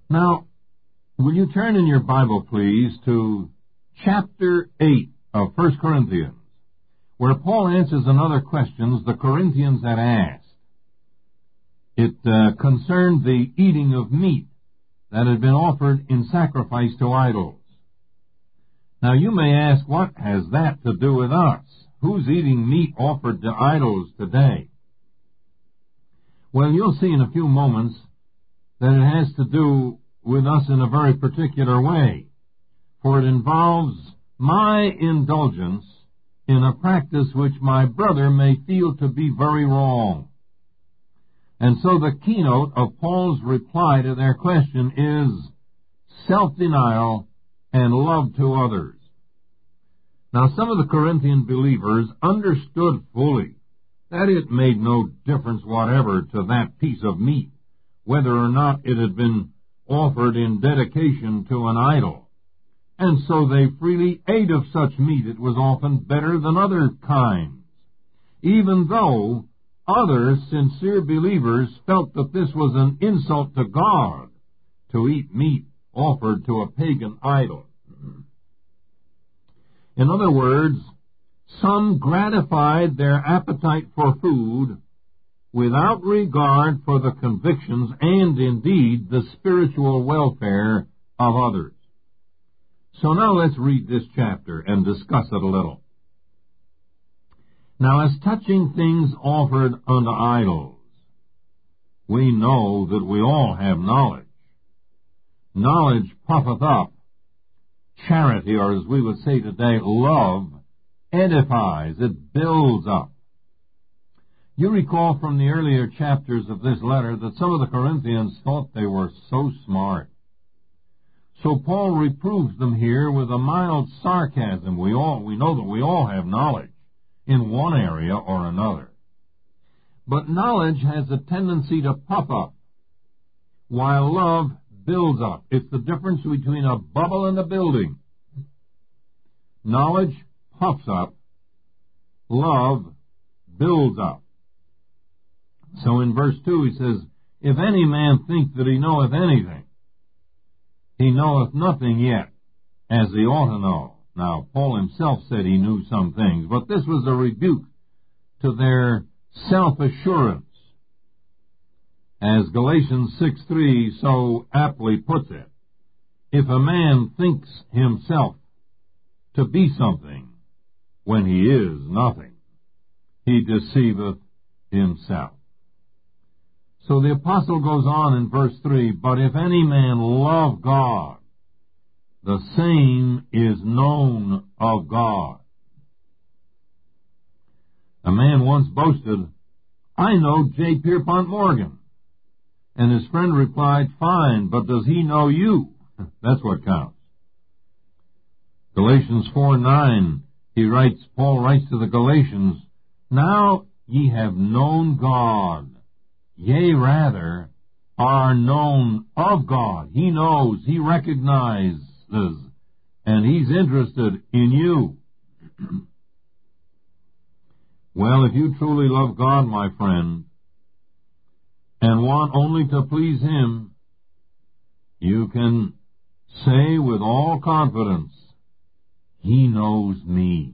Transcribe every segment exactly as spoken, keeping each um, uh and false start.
Now, will you turn in your Bible, please, to chapter eight of First Corinthians, where Paul answers another question the Corinthians had asked. It uh, concerned the eating of meat that had been offered in sacrifice to idols. Now, you may ask, what has that to do with us? Who's eating meat offered to idols today? Well, you'll see in a few moments that it has to do with us in a very particular way, for it involves my indulgence in a practice which my brother may feel to be very wrong. And so the keynote of Paul's reply to their question is self-denial and love to others. Now, some of the Corinthian believers understood fully that it made no difference whatever to that piece of meat, whether or not it had been offered in dedication to an idol. And so they freely ate of such meat. It was often better than other kinds, even though other sincere believers felt that this was an insult to God to eat meat offered to a pagan idol. In other words, some gratified their appetite for food without regard for the convictions and, indeed, the spiritual welfare of others. So now let's read this chapter and discuss it a little. Now, as touching things offered unto idols, we know that we all have knowledge. Knowledge puffeth up. Charity, or as we would say today, love, edifies, it builds up. You recall from the earlier chapters of this letter that some of the Corinthians thought they were so smart. So Paul reproves them here with a mild sarcasm. We all, we know that we all have knowledge in one area or another. But knowledge has a tendency to puff up, while love builds up. It's the difference between a bubble and a building. Knowledge puffs up, love builds up. So in verse two he says, if any man think that he knoweth anything, he knoweth nothing yet, as he ought to know. Now, Paul himself said he knew some things, but this was a rebuke to their self-assurance. As Galatians six three so aptly puts it, if a man thinks himself to be something when he is nothing, he deceiveth himself. So the apostle goes on in verse three, but if any man love God, the same is known of God. A man once boasted, I know J. Pierpont Morgan. And his friend replied, fine, but does he know you? That's what counts. Galatians four nine, he writes, Paul writes to the Galatians, now ye have known God, yea, rather, are known of God. He knows, he recognizes, and he's interested in you. Well, if you truly love God, my friend, and want only to please him, you can say with all confidence, he knows me.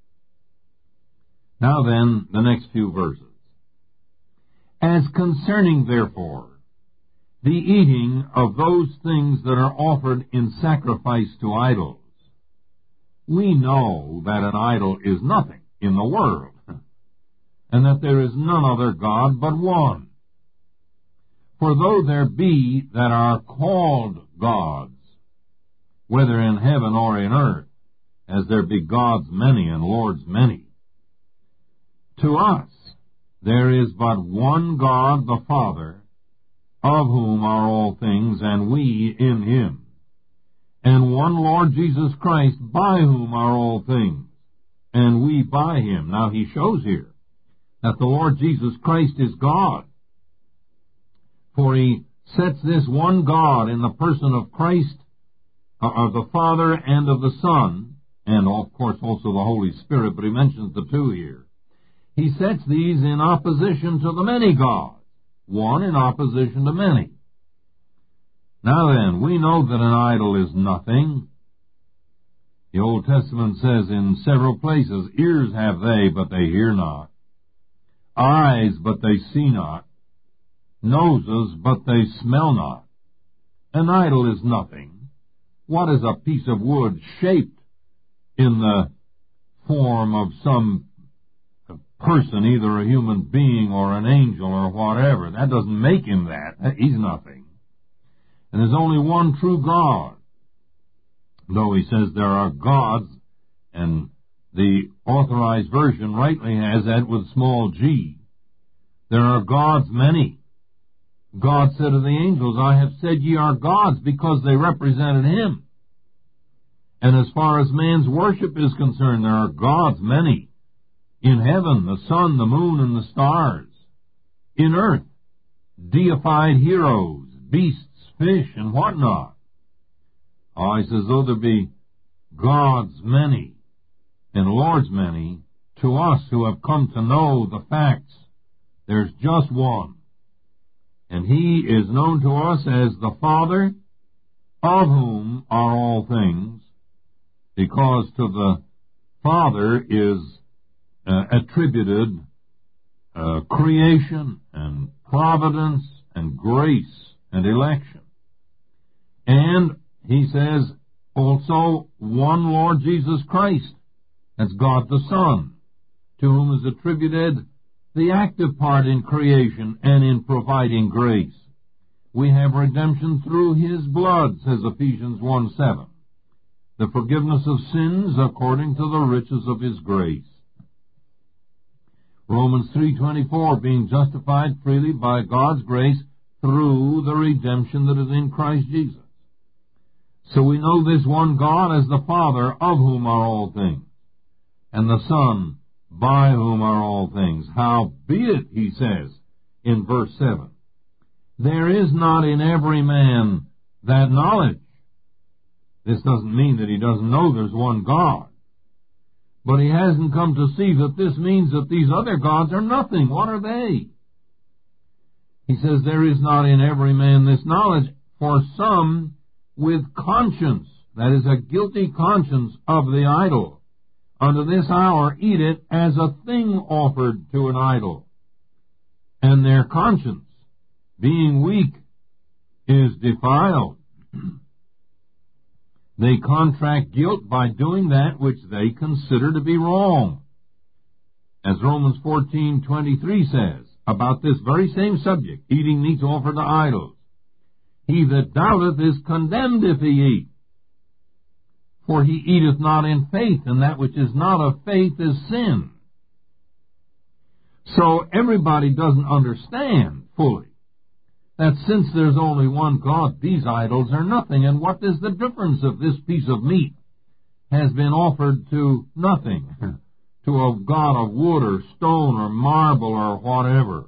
Now then, the next few verses. As concerning, therefore, the eating of those things that are offered in sacrifice to idols, we know that an idol is nothing in the world, and that there is none other God but one. For though there be that are called gods, whether in heaven or in earth, as there be gods many and lords many, to us there is but one God, the Father, of whom are all things, and we in him, and one Lord Jesus Christ, by whom are all things, and we by him. Now he shows here that the Lord Jesus Christ is God, for he sets this one God in the person of Christ, uh, of the Father and of the Son, and of course also the Holy Spirit, but he mentions the two here. He sets these in opposition to the many gods, one in opposition to many. Now then, we know that an idol is nothing. The Old Testament says in several places, ears have they, but they hear not. Eyes, but they see not. Noses, but they smell not. An idol is nothing. What is a piece of wood shaped in the form of some person, either a human being or an angel or whatever? That doesn't make him that. He's nothing. And there's only one true God. Though he says there are gods, and the Authorized Version rightly has that with small g. There are gods many. God said to the angels, I have said ye are gods, because they represented him. And as far as man's worship is concerned, there are gods many. In heaven, the sun, the moon, and the stars. In earth, deified heroes, beasts, fish, and whatnot. Oh, he says, though there be gods many and lords many, to us who have come to know the facts, there's just one. And he is known to us as the Father, of whom are all things, because to the Father is uh, attributed uh, creation and providence and grace and election. And he says also one Lord Jesus Christ, that's God the Son, to whom is attributed the active part in creation and in providing grace. We have redemption through his blood, says Ephesians one seven. The forgiveness of sins according to the riches of his grace. Romans three twenty-four, being justified freely by God's grace through the redemption that is in Christ Jesus. So we know this one God as the Father, of whom are all things, and the Son, by whom are all things. Howbeit, he says in verse seven, there is not in every man that knowledge. This doesn't mean that he doesn't know there's one God. But he hasn't come to see that this means that these other gods are nothing. What are they? He says, there is not in every man this knowledge, for some with conscience, that is a guilty conscience of the idol, unto this hour eat it as a thing offered to an idol. And their conscience, being weak, is defiled. They contract guilt by doing that which they consider to be wrong. As Romans fourteen twenty-three says, about this very same subject, eating meats offered to idols, he that doubteth is condemned if he eat. For he eateth not in faith, and that which is not of faith is sin. So everybody doesn't understand fully that since there's only one God, these idols are nothing. And what is the difference if this piece of meat has been offered to nothing, to a god of wood or stone or marble or whatever?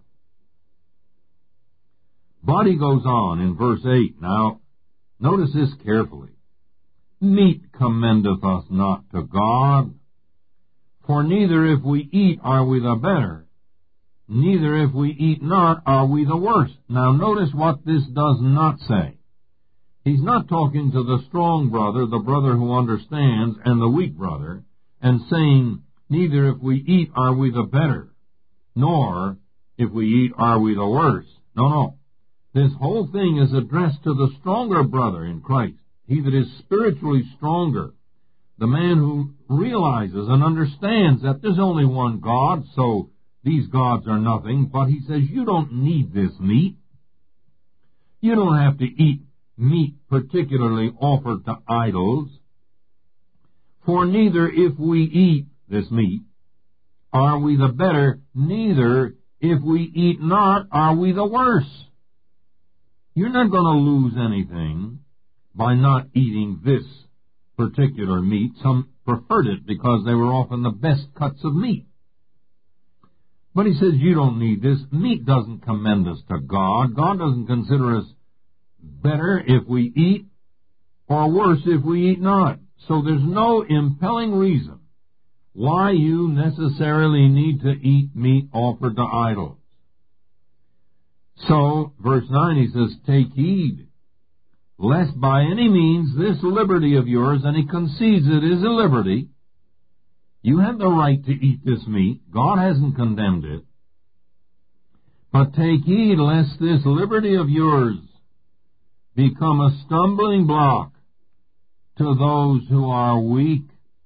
But he goes on in verse eight. Now, notice this carefully. Meat commendeth us not to God, for neither if we eat are we the better, neither if we eat not are we the worse. Now notice what this does not say. He's not talking to the strong brother, the brother who understands, and the weak brother, and saying, neither if we eat are we the better, nor if we eat are we the worse. No, no. This whole thing is addressed to the stronger brother in Christ, he that is spiritually stronger, the man who realizes and understands that there's only one God, so these gods are nothing. But he says, you don't need this meat. You don't have to eat meat particularly offered to idols. For neither if we eat this meat are we the better, neither if we eat not are we the worse. You're not going to lose anything by not eating this particular meat. Some preferred it because they were often the best cuts of meat. But he says, you don't need this. Meat doesn't commend us to God. God doesn't consider us better if we eat, or worse if we eat not. So there's no impelling reason why you necessarily need to eat meat offered to idols. So, verse nine, he says, take heed, lest by any means this liberty of yours," and he concedes it is a liberty. You have the right to eat this meat. God hasn't condemned it. "But take heed lest this liberty of yours become a stumbling block to those who are weak."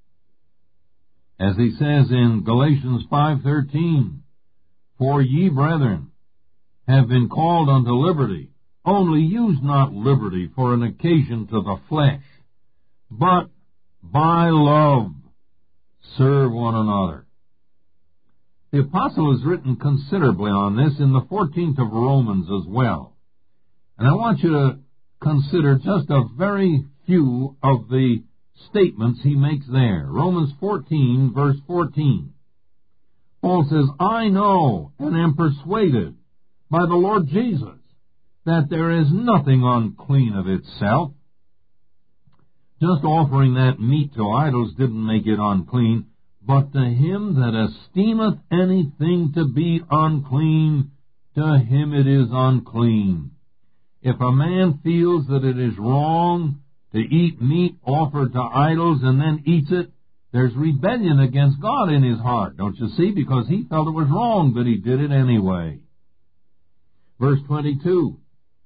As he says in Galatians five thirteen, "For ye, brethren, have been called unto liberty. Only use not liberty for an occasion to the flesh, but by love serve one another." The apostle has written considerably on this in the fourteenth of Romans as well. And I want you to consider just a very few of the statements he makes there. Romans fourteen, verse fourteen. Paul says, "I know and am persuaded by the Lord Jesus that there is nothing unclean of itself." Just offering that meat to idols didn't make it unclean. "But to him that esteemeth anything to be unclean, to him it is unclean." If a man feels that it is wrong to eat meat offered to idols and then eats it, there's rebellion against God in his heart, don't you see? Because he felt it was wrong, but he did it anyway. Verse twenty-two.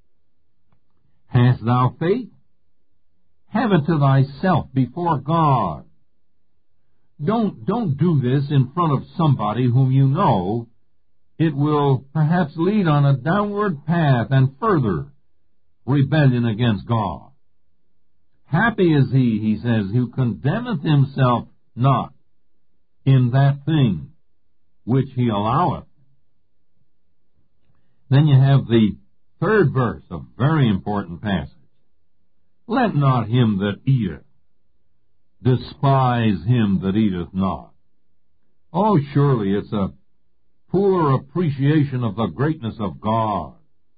"Hast thou faith? Have it to thyself before God." Don't, don't do this in front of somebody whom you know. It will perhaps lead on a downward path and further rebellion against God. "Happy is he," he says, "who condemneth himself not in that thing which he alloweth." Then you have the third verse, a very important passage. "Let not him that eateth despise him that eateth not." Oh, surely it's a poor appreciation of the greatness of God.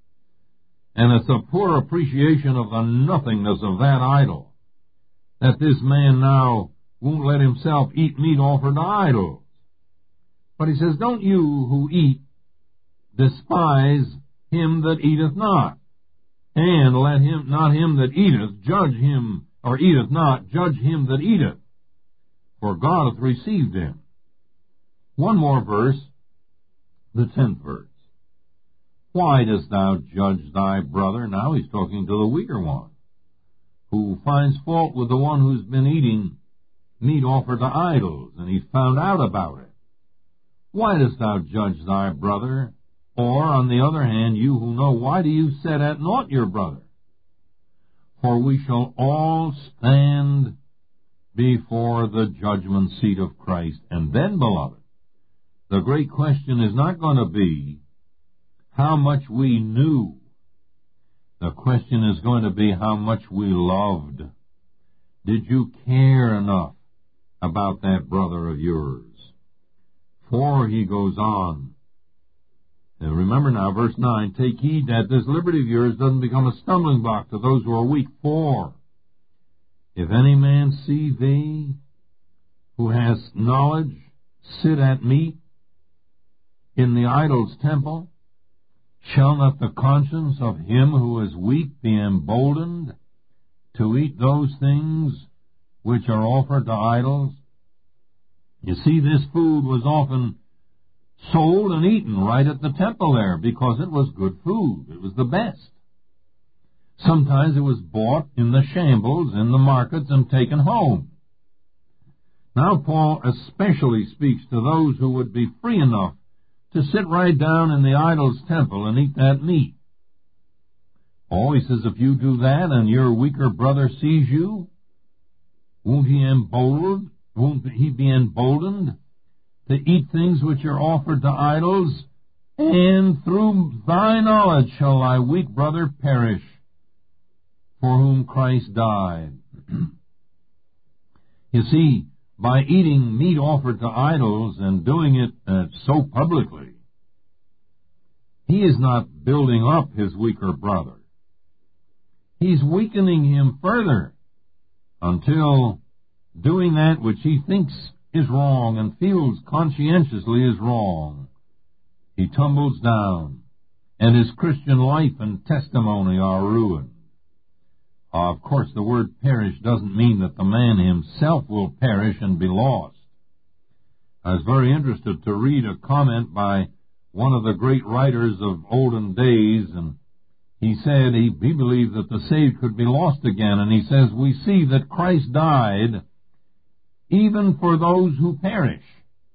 And it's a poor appreciation of the nothingness of that idol, that this man now won't let himself eat meat offered to idols. But he says, "Don't you who eat despise him that eateth not, and let him not him that eateth judge him, or eateth not, judge him that eateth, for God hath received him." One more verse, the tenth verse. "Why dost thou judge thy brother?" Now he's talking to the weaker one, who finds fault with the one who's been eating meat offered to idols, and he's found out about it. "Why dost thou judge thy brother? Or, on the other hand, you who know, why do you set at naught your brother? For we shall all stand before the judgment seat of Christ." And then, beloved, the great question is not going to be how much we knew. The question is going to be how much we loved. Did you care enough about that brother of yours? For he goes on. And remember now, verse nine, "Take heed that this liberty of yours doesn't become a stumbling block to those who are weak. For if any man see thee, who has knowledge, sit at meat in the idol's temple, shall not the conscience of him who is weak be emboldened to eat those things which are offered to idols?" You see, this food was often sold and eaten right at the temple there because it was good food. It was the best. Sometimes it was bought in the shambles in the markets and taken home. Now Paul especially speaks to those who would be free enough to sit right down in the idol's temple and eat that meat. Oh, he says, if you do that and your weaker brother sees you, won't he emboldened? Won't he be emboldened to eat things which are offered to idols? And through thy knowledge shall thy weak brother perish, for whom Christ died. You see, by eating meat offered to idols and doing it uh, so publicly, he is not building up his weaker brother. He's weakening him further until doing that which he thinks is wrong and feels conscientiously is wrong, he tumbles down, and his Christian life and testimony are ruined. Uh, of course, the word perish doesn't mean that the man himself will perish and be lost. I was very interested to read a comment by one of the great writers of olden days, and he said he, he believed that the saved could be lost again, and he says, we see that Christ died even for those who perish.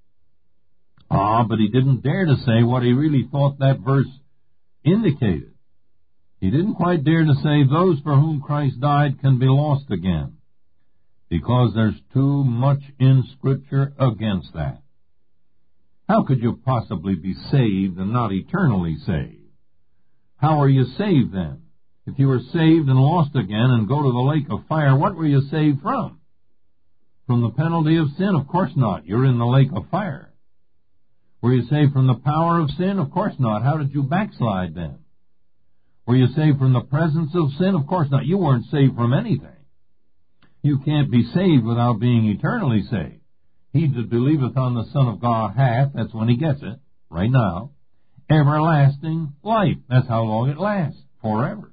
Ah, but he didn't dare to say what he really thought that verse indicated. He didn't quite dare to say those for whom Christ died can be lost again, because there's too much in Scripture against that. How could you possibly be saved and not eternally saved? How are you saved then? If you were saved and lost again and go to the lake of fire, what were you saved from? From the penalty of sin? Of course not. You're in the lake of fire. Were you saved from the power of sin? Of course not. How did you backslide then? Were you saved from the presence of sin? Of course not. You weren't saved from anything. You can't be saved without being eternally saved. He that believeth on the Son of God hath, that's when he gets it, right now, everlasting life. That's how long it lasts, forever.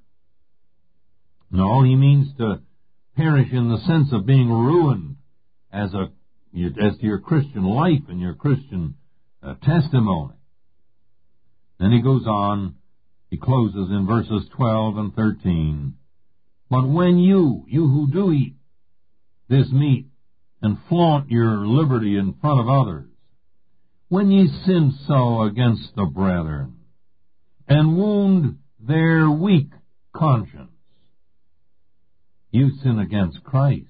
No, he means to perish in the sense of being ruined as a as to your Christian life and your Christian uh, testimony. Then he goes on, he closes in verses twelve and thirteen. But when you, you who do eat this meat, and flaunt your liberty in front of others, when ye sin so against the brethren, and wound their weak conscience, you sin against Christ.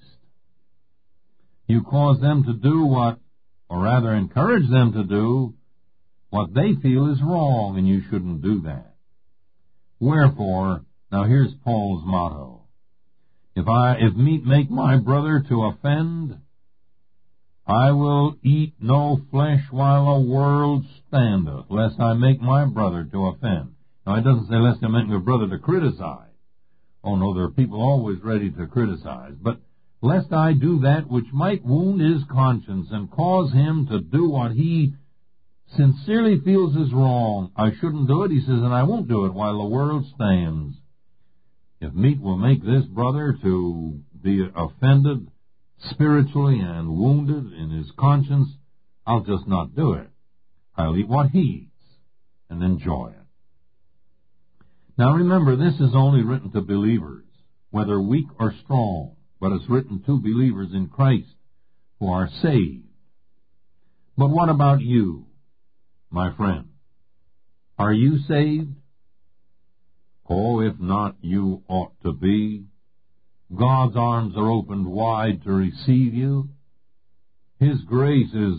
You cause them to do what, or rather encourage them to do, what they feel is wrong, and you shouldn't do that. Wherefore, now here's Paul's motto. If I, if meat make my brother to offend, I will eat no flesh while the world standeth, lest I make my brother to offend. Now, it doesn't say lest I make my brother to criticize. Oh, no, there are people always ready to criticize. But lest I do that which might wound his conscience and cause him to do what he sincerely feels is wrong. I shouldn't do it, he says, and I won't do it while the world stands. If meat will make this brother to be offended spiritually and wounded in his conscience, I'll just not do it. I'll eat what he eats and enjoy it. Now remember, this is only written to believers, whether weak or strong, but it's written to believers in Christ who are saved. But what about you, my friend? Are you saved? Oh, if not, you ought to be. God's arms are opened wide to receive you. His grace is,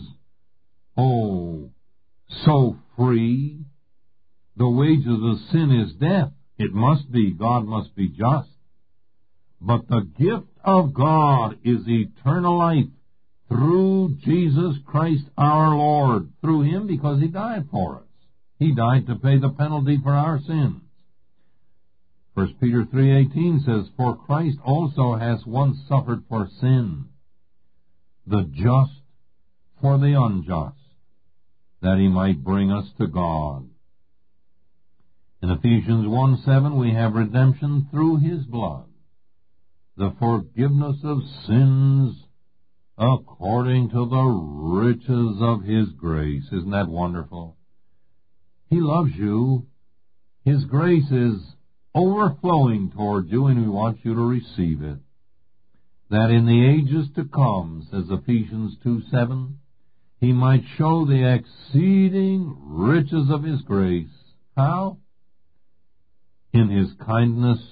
oh, so free. The wages of sin is death. It must be. God must be just. But the gift of God is eternal life through Jesus Christ our Lord. Through Him, because He died for us. He died to pay the penalty for our sins. First Peter three eighteen says, For Christ also has once suffered for sin, the just for the unjust, that He might bring us to God. In Ephesians one seven, we have redemption through His blood, the forgiveness of sins according to the riches of His grace. Isn't that wonderful? He loves you. His grace is overflowing toward you, and He wants you to receive it, that in the ages to come, says Ephesians two seven, He might show the exceeding riches of His grace. How? In His kindness